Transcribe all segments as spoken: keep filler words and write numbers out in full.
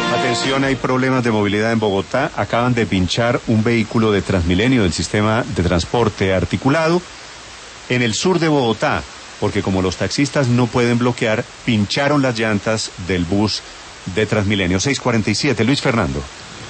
Atención, hay problemas de movilidad en Bogotá. Acaban de pinchar un vehículo de Transmilenio del sistema de transporte articulado en el sur de Bogotá, porque como los taxistas no pueden bloquear, pincharon las llantas del bus de Transmilenio. seis cuarenta y siete, Luis Fernando.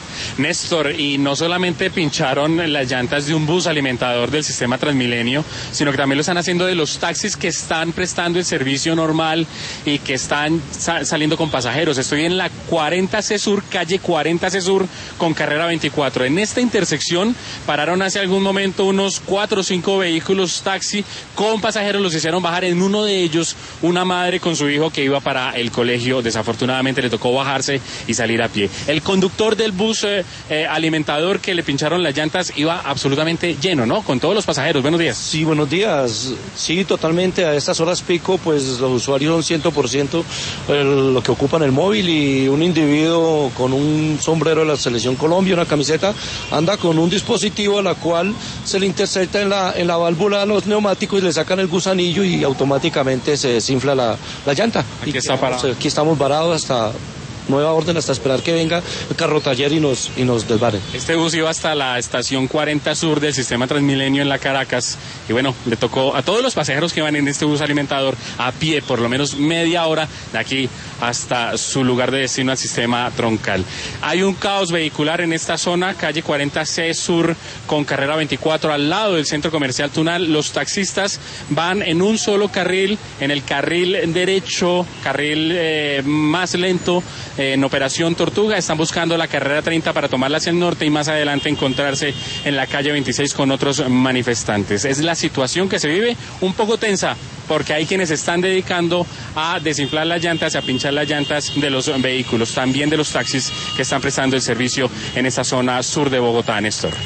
Néstor, y no solamente pincharon las llantas de un bus alimentador del sistema Transmilenio, sino que también lo están haciendo de los taxis que están prestando el servicio normal y que están sa- saliendo con pasajeros. Estoy en la cuarenta C Sur, calle cuarenta C Sur, con carrera veinticuatro. En esta intersección pararon hace algún momento unos cuatro o cinco vehículos taxi con pasajeros, los hicieron bajar. En uno de ellos, una madre con su hijo que iba para el colegio. Desafortunadamente le tocó bajarse y salir a pie. El conductor del bus eh, eh, alimentador que le pincharon las llantas iba absolutamente lleno, ¿no? Con todos los pasajeros. Buenos días. Sí, buenos días. Sí, totalmente. A estas horas pico, pues los usuarios son cien por ciento el, lo que ocupan el móvil, y un individuo con un sombrero de la Selección Colombia, una camiseta, anda con un dispositivo a la cual se le intercepta en la, en la válvula de los neumáticos y le sacan el gusanillo y automáticamente se desinfla la, la llanta. Aquí Y está parado. Aquí estamos varados hasta nueva orden, hasta esperar que venga el carro taller y nos, y nos desvare. Este bus iba hasta la estación cuarenta Sur del sistema Transmilenio en la Caracas, y bueno, le tocó a todos los pasajeros que van en este bus alimentador a pie por lo menos media hora de aquí hasta su lugar de destino al sistema troncal. Hay un caos vehicular en esta zona, calle cuarenta C Sur con carrera veinticuatro, al lado del centro comercial Tunal. Los taxistas van en un solo carril, en el carril derecho, carril eh, más lento, eh, en Operación Tortuga. Están buscando la carrera treinta para tomarla hacia el norte y más adelante encontrarse en la calle veintiséis con otros manifestantes. Es la situación que se vive un poco tensa, porque hay quienes están dedicando a desinflar las llantas, a pinchar las llantas de los vehículos, también de los taxis que están prestando el servicio en esta zona sur de Bogotá, Néstor.